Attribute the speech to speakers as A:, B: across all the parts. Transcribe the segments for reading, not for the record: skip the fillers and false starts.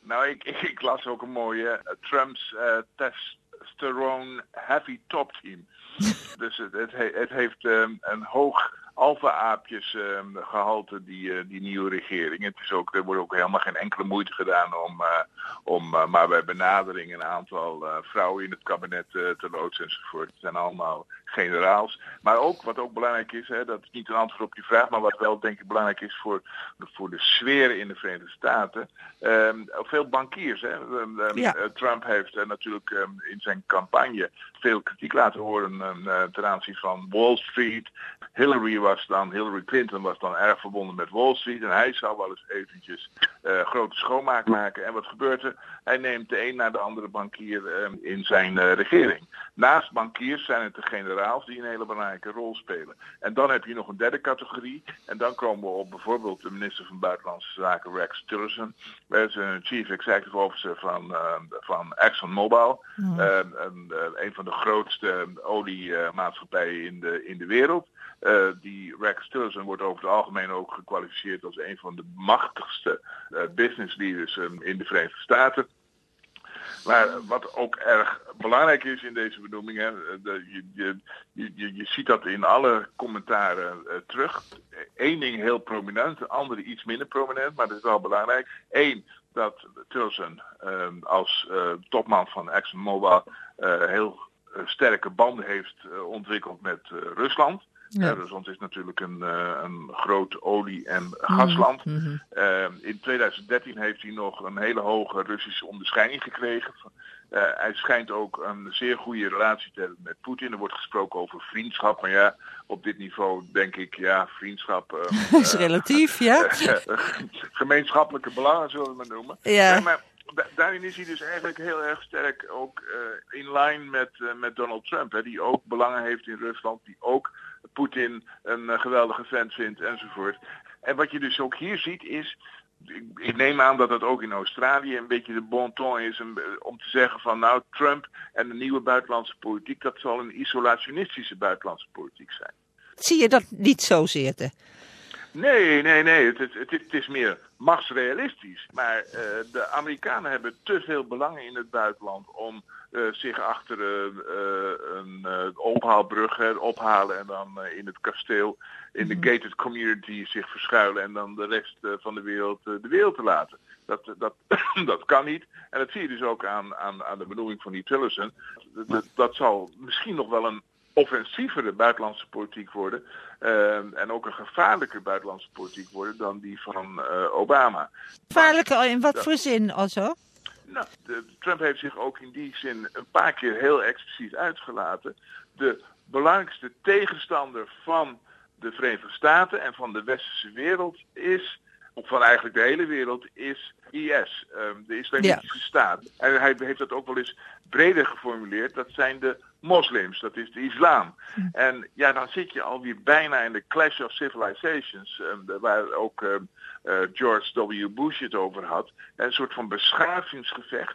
A: Nou, ik las ook een mooie Trump's testosterone heavy top team. Dus het heeft een hoog alfa-aapjes gehalte, die nieuwe regering. Er wordt ook helemaal geen enkele moeite gedaan om maar bij benadering een aantal vrouwen in het kabinet te loodsen enzovoort. Het zijn allemaal generaals. Maar ook, wat ook belangrijk is, dat is niet een antwoord op je vraag, maar wat wel denk ik belangrijk is voor de sfeer in de Verenigde Staten. Veel bankiers. Trump heeft natuurlijk in zijn campagne veel kritiek laten horen ten aanzien van Wall Street. Hillary Clinton was dan erg verbonden met Wall Street en hij zou wel eens eventjes grote schoonmaak maken. En wat gebeurt er? Hij neemt de een na de andere bankier in zijn regering. Naast bankiers zijn het de generaals die een hele belangrijke rol spelen. En dan heb je nog een derde categorie. En dan komen we op bijvoorbeeld de minister van Buitenlandse Zaken Rex Tillerson. Hij is een chief executive officer van ExxonMobil. Een van de grootste oliemaatschappijen in de wereld. Die Rex Tillerson wordt over het algemeen ook gekwalificeerd als een van de machtigste business leaders in de Verenigde Staten. Maar wat ook erg belangrijk is in deze benoeming, je ziet dat in alle commentaren terug. Eén ding heel prominent, de andere iets minder prominent, maar dat is wel belangrijk. Eén, dat Tillerson als topman van ExxonMobil heel sterke banden heeft ontwikkeld met Rusland. Ja. Rusland is natuurlijk een groot olie- en gasland. Mm-hmm. In 2013 heeft hij nog een hele hoge Russische onderscheiding gekregen. Hij schijnt ook een zeer goede relatie te hebben met Poetin. Er wordt gesproken over vriendschap. Maar ja, op dit niveau denk ik, vriendschap...
B: is relatief, ja.
A: Gemeenschappelijke belangen zullen we maar noemen.
B: Ja.
A: Nee, maar daarin is hij dus eigenlijk heel erg sterk ook in line met Donald Trump. Hè, die ook belangen heeft in Rusland. Die ook Poetin een geweldige vent vindt enzovoort. En wat je dus ook hier ziet is... Ik neem aan dat het ook in Australië een beetje de bon ton is om te zeggen van nou Trump en de nieuwe buitenlandse politiek, dat zal een isolationistische buitenlandse politiek zijn.
B: Zie je dat niet zozeer?
A: Nee. Het is meer machtsrealistisch. Maar de Amerikanen hebben te veel belangen in het buitenland om zich achter een ophaalbrug ophalen en dan in het kasteel, in de gated community zich verschuilen en dan de rest van de wereld te laten. Dat kan niet. En dat zie je dus ook aan de benoeming van die Tillerson. Dat zal misschien nog wel een offensievere buitenlandse politiek worden. En ook een gevaarlijke buitenlandse politiek worden dan die van Obama.
B: Gevaarlijke in wat voor zin, also?
A: Nou, Trump heeft zich ook in die zin een paar keer heel expliciet uitgelaten. De belangrijkste tegenstander van de Verenigde Staten en van de westerse wereld is, of van eigenlijk de hele wereld, is IS, de Islamitische Staat. En hij heeft dat ook wel eens breder geformuleerd. Dat zijn de moslims, dat is de islam. En ja, dan zit je alweer bijna in de Clash of Civilizations, waar ook George W. Bush het over had. Een soort van beschavingsgevecht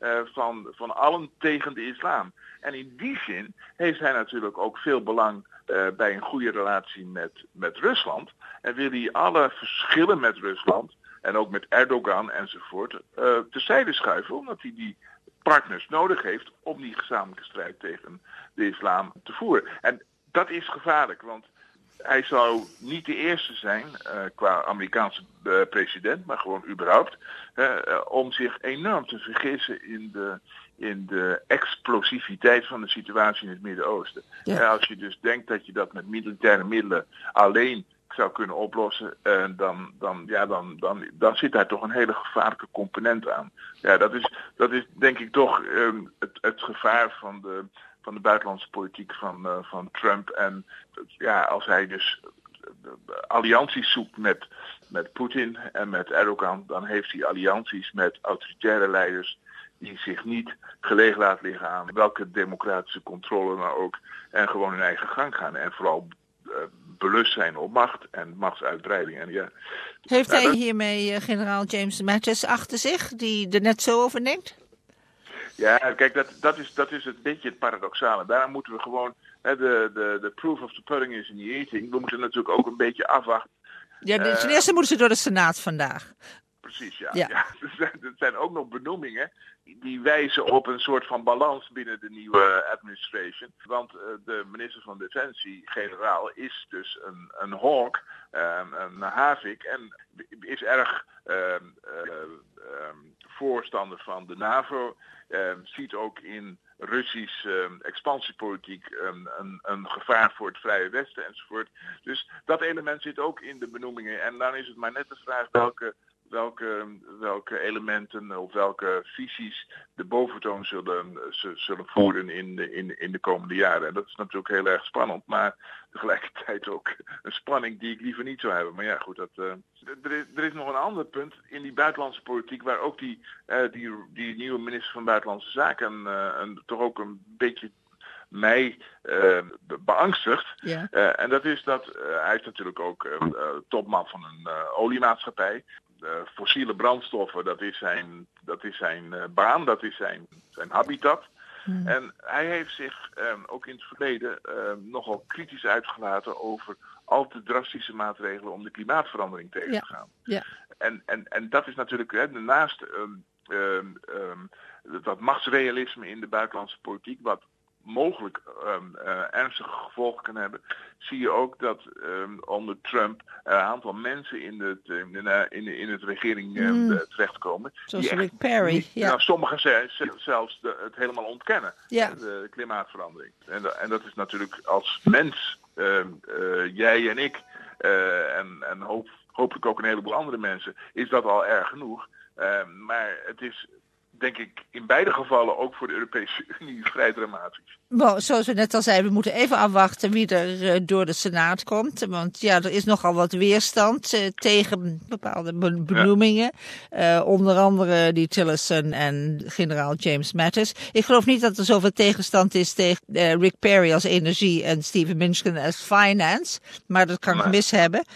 A: van allen tegen de islam. En in die zin heeft hij natuurlijk ook veel belang bij een goede relatie met Rusland. En wil hij alle verschillen met Rusland en ook met Erdogan enzovoort terzijde schuiven, omdat hij die partners nodig heeft om die gezamenlijke strijd tegen de islam te voeren. En dat is gevaarlijk, want hij zou niet de eerste zijn qua Amerikaanse president, maar gewoon überhaupt, om zich enorm te vergissen in de explosiviteit van de situatie in het Midden-Oosten. Ja. Als je dus denkt dat je dat met militaire middelen alleen zou kunnen oplossen, dan zit daar toch een hele gevaarlijke component aan. Ja, dat is denk ik toch het gevaar van de buitenlandse politiek van Trump. En ja, als hij dus allianties zoekt met Poetin en met Erdogan, dan heeft hij allianties met autoritaire leiders die zich niet gelegen laten liggen aan welke democratische controle maar ook en gewoon hun eigen gang gaan. En vooral belust zijn op macht en machtsuitbreiding. En ja,
B: heeft hij hiermee generaal James Mattis achter zich, die er net zo over denkt?
A: Ja, kijk, dat is een beetje het paradoxale. Daarom moeten we gewoon, de proof of the pudding is in the eating. We moeten natuurlijk ook een beetje afwachten.
B: Ja, ten eerste moeten ze door de Senaat vandaag.
A: precies, ja.
B: Ja.
A: Ja. Er zijn ook nog benoemingen die wijzen op een soort van balans binnen de nieuwe administration. Want de minister van Defensie, generaal, is dus een hawk, een havik en is erg voorstander van de NAVO. Ziet ook in Russisch expansiepolitiek een gevaar voor het Vrije Westen enzovoort. Dus dat element zit ook in de benoemingen. En dan is het maar net de vraag welke elementen of welke visies de boventoon zullen voeren in de komende jaren. En dat is natuurlijk heel erg spannend, maar tegelijkertijd ook een spanning die ik liever niet zou hebben. Maar ja, goed, er is nog een ander punt in die buitenlandse politiek waar ook die nieuwe minister van Buitenlandse Zaken toch ook een beetje mij beangstigt.
B: Ja.
A: En dat is dat hij is natuurlijk ook topman van een oliemaatschappij. Fossiele brandstoffen, dat is zijn baan, dat is zijn habitat. En hij heeft zich ook in het verleden nogal kritisch uitgelaten over al te drastische maatregelen om de klimaatverandering tegen te gaan.
B: Ja.
A: En dat is natuurlijk naast dat machtsrealisme in de buitenlandse politiek, wat mogelijk ernstige gevolgen kan hebben, zie je ook dat onder Trump een aantal mensen in het regering terechtkomen.
B: Zoals Rick Perry.
A: Sommigen zelfs het helemaal ontkennen, de klimaatverandering. En dat is natuurlijk als mens, jij en ik, en hopelijk ook een heleboel andere mensen, is dat al erg genoeg. Maar het is, denk ik, in beide gevallen ook voor de Europese Unie vrij dramatisch.
B: Bon, zoals we net al zeiden, we moeten even afwachten wie er door de Senaat komt. Want ja, er is nogal wat weerstand tegen bepaalde benoemingen. Onder andere die Tillerson en generaal James Mattis. Ik geloof niet dat er zoveel tegenstand is tegen Rick Perry als energie en Steven Mnuchin als finance. Maar dat kan ik mis hebben.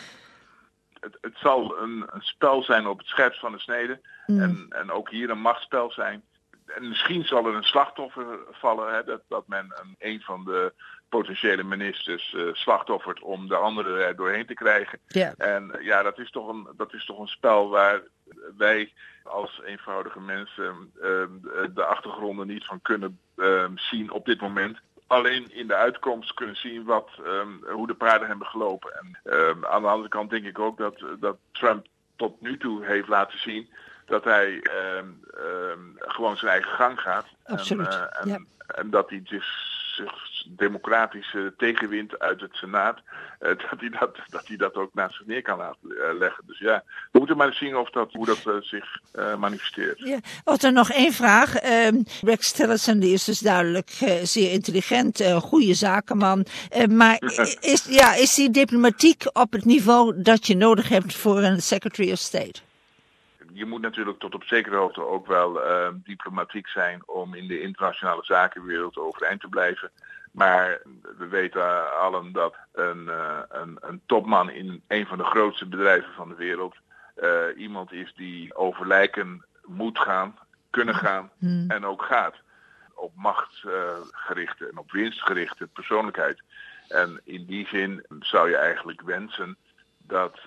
A: Het zal een spel zijn op het scherpst van de snede. En ook hier een machtsspel zijn. En misschien zal er een slachtoffer vallen. Dat men een van de potentiële ministers slachtoffert om de andere er doorheen te krijgen. Yeah. En ja, dat is toch een spel waar wij als eenvoudige mensen de achtergronden niet van kunnen zien op dit moment. Alleen in de uitkomst kunnen zien hoe de paarden hebben gelopen. En aan de andere kant denk ik ook dat Trump tot nu toe heeft laten zien dat hij gewoon zijn eigen gang gaat.
B: Absoluut.
A: En dat hij zich democratische tegenwind uit het Senaat, dat hij dat ook naast zich neer kan laten leggen. Dus ja, we moeten maar eens zien hoe dat zich manifesteert. Ja.
B: Dan nog één vraag. Rex Tillerson die is dus duidelijk zeer intelligent, goede zakenman. Maar is die diplomatiek op het niveau dat je nodig hebt voor een Secretary of State?
A: Je moet natuurlijk tot op zekere hoogte ook wel diplomatiek zijn om in de internationale zakenwereld overeind te blijven. Maar we weten allen dat een topman in een van de grootste bedrijven van de wereld iemand is die over lijken moet gaan, kunnen gaan en ook gaat. Op macht gerichte en op winst gerichte persoonlijkheid. En in die zin zou je eigenlijk wensen dat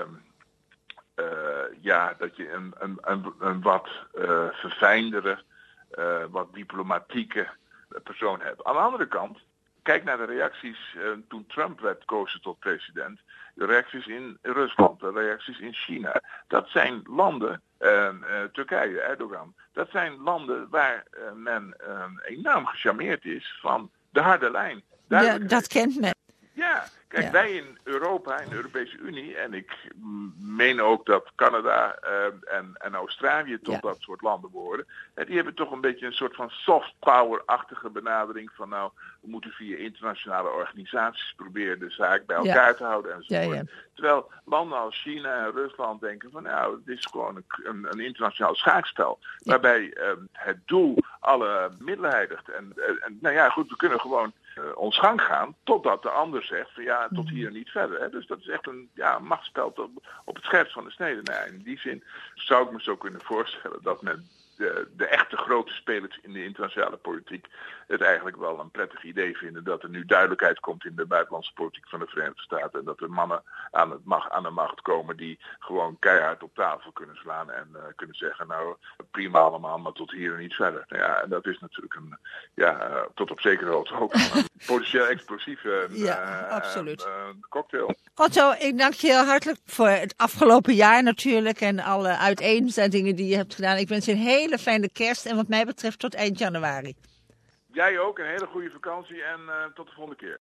A: dat je een wat verfijndere, wat diplomatieke persoon hebt. Aan de andere kant, kijk naar de reacties toen Trump werd gekozen tot president. De reacties in Rusland, de reacties in China. Dat zijn landen, Turkije, Erdogan. Dat zijn landen waar men enorm gecharmeerd is van de harde lijn.
B: Ja, dat kent men.
A: Ja, kijk, wij in Europa, in de Europese Unie, en ik meen ook dat Canada en Australië tot dat soort landen behoren, die hebben toch een beetje een soort van soft power-achtige benadering van we moeten via internationale organisaties proberen de zaak bij elkaar te houden enzovoort. Ja. Terwijl landen als China en Rusland denken van het is gewoon een internationaal schaakspel, waarbij het doel alle middelen heiligt. En goed, we kunnen gewoon ons gang gaan totdat de ander zegt van tot hier niet verder. Hè. Dus dat is echt een machtsspel op het scherpst van de snede. In die zin zou ik me zo kunnen voorstellen dat men de echte grote spelers in de internationale politiek het eigenlijk wel een prettig idee vinden dat er nu duidelijkheid komt in de buitenlandse politiek van de Verenigde Staten. En dat er mannen aan de macht komen die gewoon keihard op tafel kunnen slaan en kunnen zeggen, nou prima allemaal, maar tot hier en niet verder. Nou ja, en dat is natuurlijk tot op zekere hoogte ook een potentieel explosieve
B: absoluut.
A: cocktail.
B: Otto, ik dank je heel hartelijk voor het afgelopen jaar natuurlijk en alle uiteenzettingen die je hebt gedaan. Ik wens je een hele fijne kerst en wat mij betreft tot eind januari.
A: Jij ook, een hele goede vakantie en tot de volgende keer.